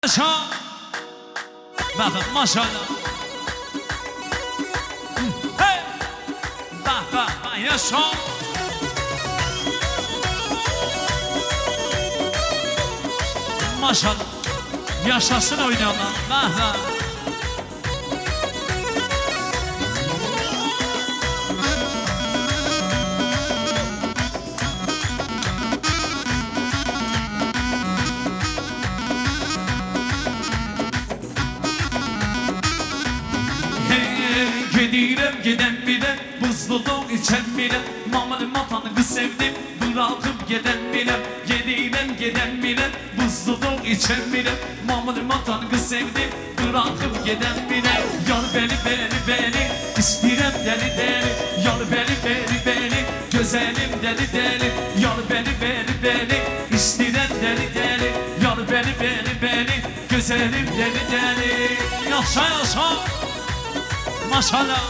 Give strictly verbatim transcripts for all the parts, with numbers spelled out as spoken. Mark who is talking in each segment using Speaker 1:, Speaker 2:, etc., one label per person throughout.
Speaker 1: Yaşa Baba maşallah. Hey Baba yaşa. Maşallah. Yaşasın oynayanlar. Baba Gidirem giden bile, buzluluğu içen bile, mamalı matanı kız sevdim, bırakıp giden bile. Gidirem giden bile, buzluluğu içen bile, mamalı matanı kız sevdim, bırakıp giden bile. Yar beni beni beni, istirem deli deli, yar beni beni beni, güzelim deli deli. Yar beni beni beni, istirem deli deli, yar beni beni beni, güzelim deli deli. Yaşa yaşa. Maşallah.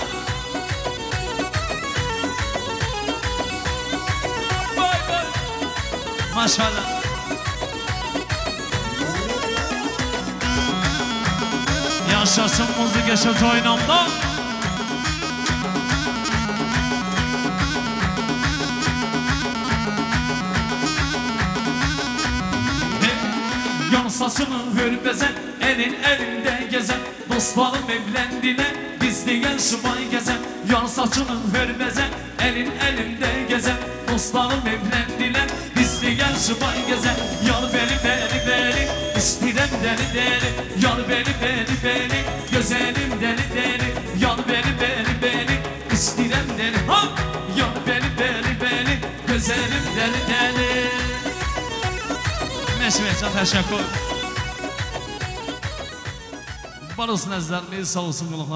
Speaker 1: Vay vay. Maşallah. Yaşasın müzik yaşat oynamda. Yan saçını hürbezen, elin elinde gezen, dostlarım evlendiler, bizdiyen subay gezen. Yan saçını hürbezen, elin elinde gezen, dostlarım evlendiler, bizdiyen subay gezen. Yar beni beni beni, istirem deli deli, yar beni beni beni, güzelim deli deli. Yar beni beni beni, istirem deli, ha! Yar beni beni beni, güzelim deli deli. Meşveçe teşekkür. Var olsun ezleriniz, sağ olsun kulaklar.